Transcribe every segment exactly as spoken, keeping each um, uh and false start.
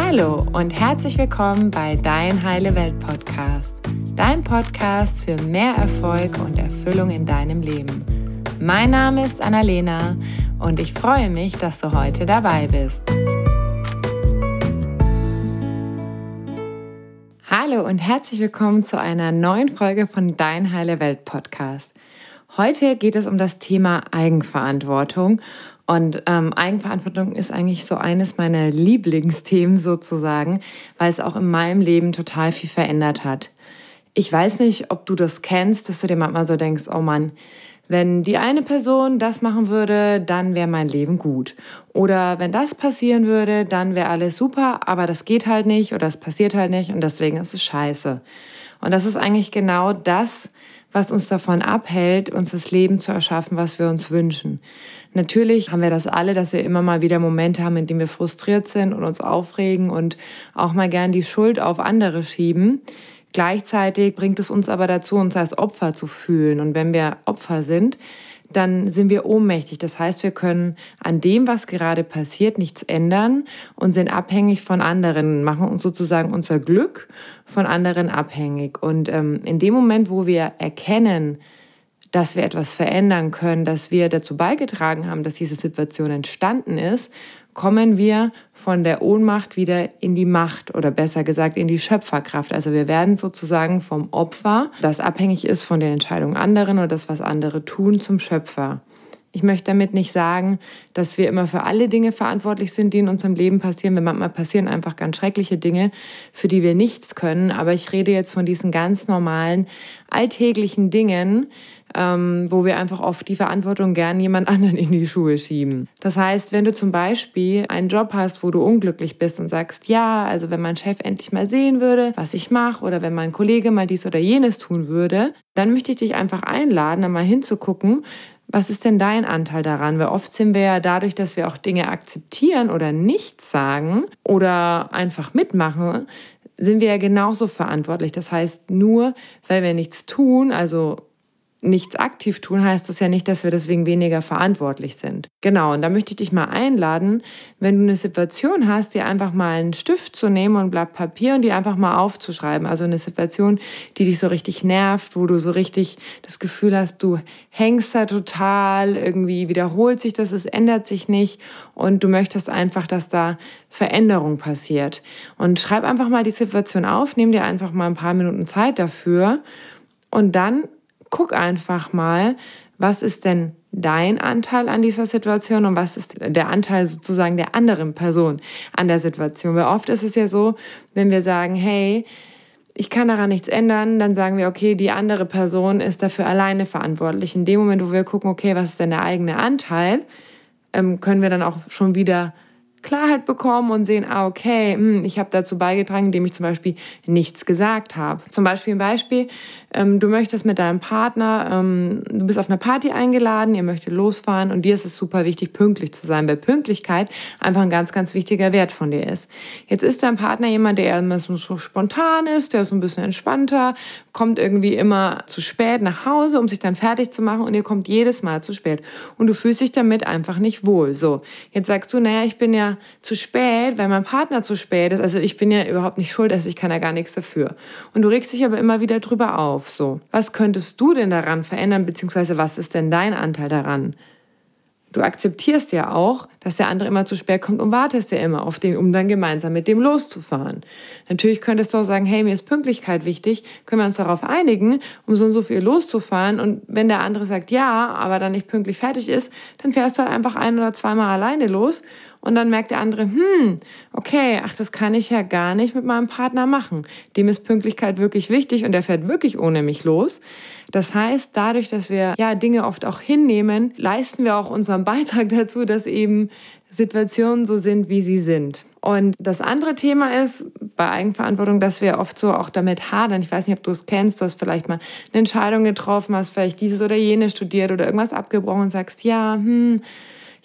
Hallo und herzlich willkommen bei Dein Heile Welt Podcast, dein Podcast für mehr Erfolg und Erfüllung in deinem Leben. Mein Name ist Annalena und ich freue mich, dass du heute dabei bist. Hallo und herzlich willkommen zu einer neuen Folge von Dein Heile Welt Podcast. Heute geht es um das Thema Eigenverantwortung. Und ähm, Eigenverantwortung ist eigentlich so eines meiner Lieblingsthemen sozusagen, weil es auch in meinem Leben total viel verändert hat. Ich weiß nicht, ob du das kennst, dass du dir manchmal so denkst, oh Mann, wenn die eine Person das machen würde, dann wäre mein Leben gut. Oder wenn das passieren würde, dann wäre alles super, aber das geht halt nicht oder es passiert halt nicht und deswegen ist es scheiße. Und das ist eigentlich genau das, was uns davon abhält, uns das Leben zu erschaffen, was wir uns wünschen. Natürlich haben wir das alle, dass wir immer mal wieder Momente haben, in denen wir frustriert sind und uns aufregen und auch mal gern die Schuld auf andere schieben. Gleichzeitig bringt es uns aber dazu, uns als Opfer zu fühlen. Und wenn wir Opfer sind, dann sind wir ohnmächtig. Das heißt, wir können an dem, was gerade passiert, nichts ändern und sind abhängig von anderen, machen uns sozusagen unser Glück von anderen abhängig. Und ähm, in dem Moment, wo wir erkennen, dass wir etwas verändern können, dass wir dazu beigetragen haben, dass diese Situation entstanden ist, kommen wir von der Ohnmacht wieder in die Macht oder besser gesagt in die Schöpferkraft. Also wir werden sozusagen vom Opfer, das abhängig ist von den Entscheidungen anderen oder das, was andere tun, zum Schöpfer. Ich möchte damit nicht sagen, dass wir immer für alle Dinge verantwortlich sind, die in unserem Leben passieren. Weil manchmal passieren einfach ganz schreckliche Dinge, für die wir nichts können. Aber ich rede jetzt von diesen ganz normalen, alltäglichen Dingen, ähm, wo wir einfach oft die Verantwortung gern jemand anderen in die Schuhe schieben. Das heißt, wenn du zum Beispiel einen Job hast, wo du unglücklich bist und sagst, ja, also wenn mein Chef endlich mal sehen würde, was ich mache, oder wenn mein Kollege mal dies oder jenes tun würde, dann möchte ich dich einfach einladen, da mal hinzugucken, was ist denn dein Anteil daran? Weil oft sind wir ja dadurch, dass wir auch Dinge akzeptieren oder nichts sagen oder einfach mitmachen, sind wir ja genauso verantwortlich. Das heißt, nur weil wir nichts tun, also nichts aktiv tun, heißt das ja nicht, dass wir deswegen weniger verantwortlich sind. Genau, und da möchte ich dich mal einladen, wenn du eine Situation hast, dir einfach mal einen Stift zu nehmen und ein Blatt Papier und die einfach mal aufzuschreiben. Also eine Situation, die dich so richtig nervt, wo du so richtig das Gefühl hast, du hängst da total, irgendwie wiederholt sich das, es ändert sich nicht und du möchtest einfach, dass da Veränderung passiert. Und schreib einfach mal die Situation auf, nimm dir einfach mal ein paar Minuten Zeit dafür und dann guck einfach mal, was ist denn dein Anteil an dieser Situation und was ist der Anteil sozusagen der anderen Person an der Situation. Weil oft ist es ja so, wenn wir sagen, hey, ich kann daran nichts ändern, dann sagen wir, okay, die andere Person ist dafür alleine verantwortlich. In dem Moment, wo wir gucken, okay, was ist denn der eigene Anteil, ähm, können wir dann auch schon wieder Klarheit bekommen und sehen, ah, okay, hm, ich habe dazu beigetragen, indem ich zum Beispiel nichts gesagt habe. Zum Beispiel ein Beispiel, ähm, du möchtest mit deinem Partner, ähm, du bist auf einer Party eingeladen, ihr möchtet losfahren und dir ist es super wichtig, pünktlich zu sein, weil Pünktlichkeit einfach ein ganz, ganz wichtiger Wert von dir ist. Jetzt ist dein Partner jemand, der immer so spontan ist, der ist so ein bisschen entspannter, kommt irgendwie immer zu spät nach Hause, um sich dann fertig zu machen und ihr kommt jedes Mal zu spät und du fühlst dich damit einfach nicht wohl. So, jetzt sagst du, naja, ich bin ja zu spät, weil mein Partner zu spät ist. Also ich bin ja überhaupt nicht schuld, also ich kann ja gar nichts dafür. Und du regst dich aber immer wieder drüber auf. So, was könntest du denn daran verändern, beziehungsweise was ist denn dein Anteil daran? Du akzeptierst ja auch, dass der andere immer zu spät kommt und wartest ja immer auf den, um dann gemeinsam mit dem loszufahren. Natürlich könntest du auch sagen, hey, mir ist Pünktlichkeit wichtig, können wir uns darauf einigen, um so und so viel loszufahren. Und wenn der andere sagt ja, aber dann nicht pünktlich fertig ist, dann fährst du halt einfach ein- oder zweimal alleine los. Und dann merkt der andere, hm, okay, ach, das kann ich ja gar nicht mit meinem Partner machen. Dem ist Pünktlichkeit wirklich wichtig und der fährt wirklich ohne mich los. Das heißt, dadurch, dass wir ja Dinge oft auch hinnehmen, leisten wir auch unseren Beitrag dazu, dass eben Situationen so sind, wie sie sind. Und das andere Thema ist bei Eigenverantwortung, dass wir oft so auch damit hadern. Ich weiß nicht, ob du es kennst, du hast vielleicht mal eine Entscheidung getroffen, hast vielleicht dieses oder jenes studiert oder irgendwas abgebrochen und sagst, ja, hm,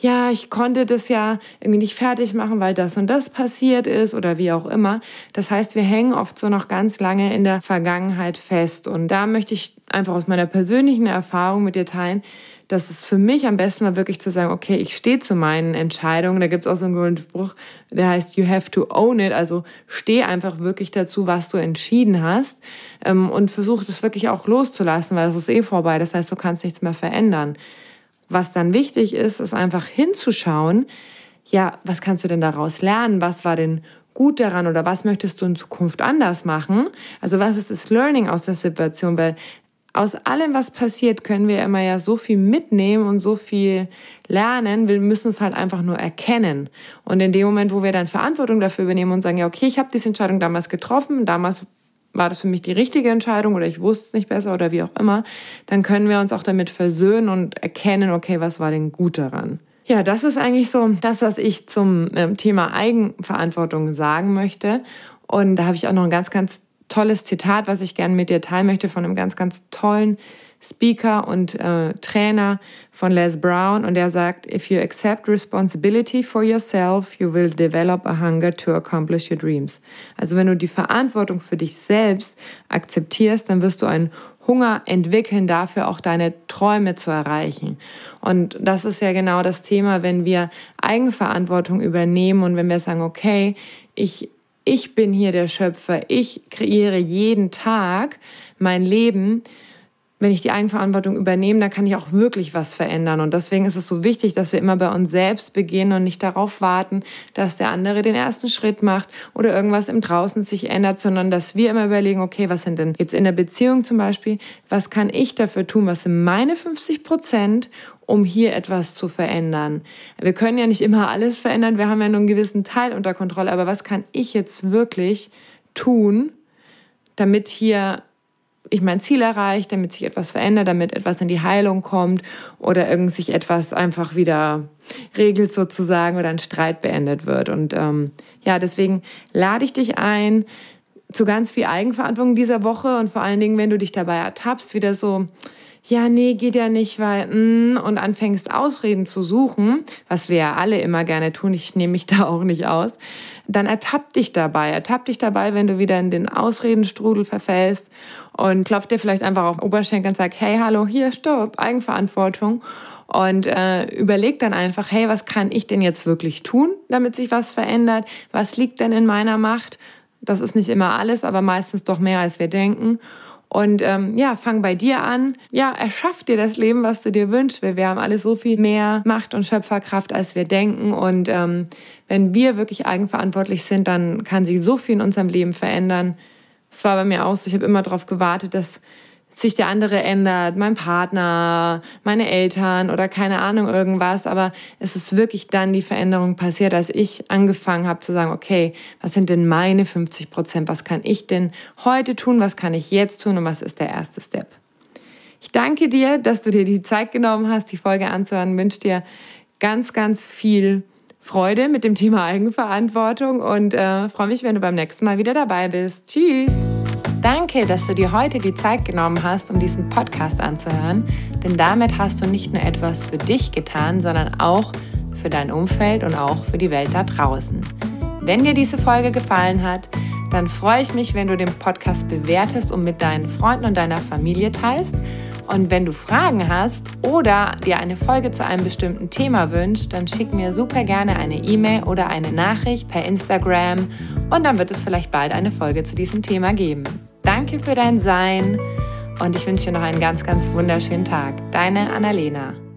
ja, ich konnte das ja irgendwie nicht fertig machen, weil das und das passiert ist oder wie auch immer. Das heißt, wir hängen oft so noch ganz lange in der Vergangenheit fest. Und da möchte ich einfach aus meiner persönlichen Erfahrung mit dir teilen, dass es für mich am besten war, wirklich zu sagen, okay, ich stehe zu meinen Entscheidungen. Da gibt es auch so einen guten Spruch, der heißt, you have to own it. Also steh einfach wirklich dazu, was du entschieden hast, und versuch das wirklich auch loszulassen, weil es ist eh vorbei. Das heißt, du kannst nichts mehr verändern. Was dann wichtig ist, ist einfach hinzuschauen, ja, was kannst du denn daraus lernen? Was war denn gut daran oder was möchtest du in Zukunft anders machen? Also was ist das Learning aus der Situation? Weil aus allem, was passiert, können wir immer ja so viel mitnehmen und so viel lernen. Wir müssen es halt einfach nur erkennen. Und in dem Moment, wo wir dann Verantwortung dafür übernehmen und sagen, ja, okay, ich habe diese Entscheidung damals getroffen, damals war das für mich die richtige Entscheidung oder ich wusste es nicht besser oder wie auch immer, dann können wir uns auch damit versöhnen und erkennen, okay, was war denn gut daran? Ja, das ist eigentlich so das, was ich zum ähm, Thema Eigenverantwortung sagen möchte. Und da habe ich auch noch ein ganz, ganz tolles Zitat, was ich gerne mit dir teilen möchte, von einem ganz, ganz tollen Speaker und äh, Trainer von Les Brown. Und der sagt, if you accept responsibility for yourself, you will develop a hunger to accomplish your dreams. Also wenn du die Verantwortung für dich selbst akzeptierst, dann wirst du einen Hunger entwickeln, dafür auch deine Träume zu erreichen. Und das ist ja genau das Thema, wenn wir Eigenverantwortung übernehmen und wenn wir sagen, okay, ich Ich bin hier der Schöpfer, ich kreiere jeden Tag mein Leben. Wenn ich die Eigenverantwortung übernehme, dann kann ich auch wirklich was verändern. Und deswegen ist es so wichtig, dass wir immer bei uns selbst beginnen und nicht darauf warten, dass der andere den ersten Schritt macht oder irgendwas im Draußen sich ändert, sondern dass wir immer überlegen, okay, was sind denn jetzt in der Beziehung zum Beispiel, was kann ich dafür tun, was sind meine fünfzig Prozent, um hier etwas zu verändern. Wir können ja nicht immer alles verändern, wir haben ja nur einen gewissen Teil unter Kontrolle, aber was kann ich jetzt wirklich tun, damit hier ich mein Ziel erreiche, damit sich etwas verändert, damit etwas in die Heilung kommt oder irgend sich etwas einfach wieder regelt sozusagen oder ein Streit beendet wird. Und ähm, ja, deswegen lade ich dich ein zu ganz viel Eigenverantwortung dieser Woche und vor allen Dingen, wenn du dich dabei ertappst, wieder so, ja, nee, geht ja nicht, weil, mm, und anfängst Ausreden zu suchen, was wir ja alle immer gerne tun, ich nehme mich da auch nicht aus, dann ertapp dich dabei, ertapp dich dabei, wenn du wieder in den Ausredenstrudel verfällst und klopf dir vielleicht einfach auf den Oberschenkel und sag, hey, hallo, hier, stopp, Eigenverantwortung und äh, überleg dann einfach, hey, was kann ich denn jetzt wirklich tun, damit sich was verändert, was liegt denn in meiner Macht? Das ist nicht immer alles, aber meistens doch mehr, als wir denken. Und ähm, ja, fang bei dir an. Ja, erschaff dir das Leben, was du dir wünschst. Wir haben alle so viel mehr Macht und Schöpferkraft, als wir denken. Und ähm, wenn wir wirklich eigenverantwortlich sind, dann kann sich so viel in unserem Leben verändern. Es war bei mir auch so, ich habe immer darauf gewartet, dass sich der andere ändert, mein Partner, meine Eltern oder keine Ahnung irgendwas. Aber es ist wirklich dann die Veränderung passiert, als ich angefangen habe zu sagen, okay, was sind denn meine fünfzig Prozent? Was kann ich denn heute tun? Was kann ich jetzt tun? Und was ist der erste Step? Ich danke dir, dass du dir die Zeit genommen hast, die Folge anzuhören. Ich wünsche dir ganz, ganz viel Freude mit dem Thema Eigenverantwortung und äh, freue mich, wenn du beim nächsten Mal wieder dabei bist. Tschüss! Danke, dass du dir heute die Zeit genommen hast, um diesen Podcast anzuhören, denn damit hast du nicht nur etwas für dich getan, sondern auch für dein Umfeld und auch für die Welt da draußen. Wenn dir diese Folge gefallen hat, dann freue ich mich, wenn du den Podcast bewertest und mit deinen Freunden und deiner Familie teilst. Und wenn du Fragen hast oder dir eine Folge zu einem bestimmten Thema wünschst, dann schick mir super gerne eine E-Mail oder eine Nachricht per Instagram und dann wird es vielleicht bald eine Folge zu diesem Thema geben. Danke für dein Sein und ich wünsche dir noch einen ganz, ganz wunderschönen Tag. Deine Annalena.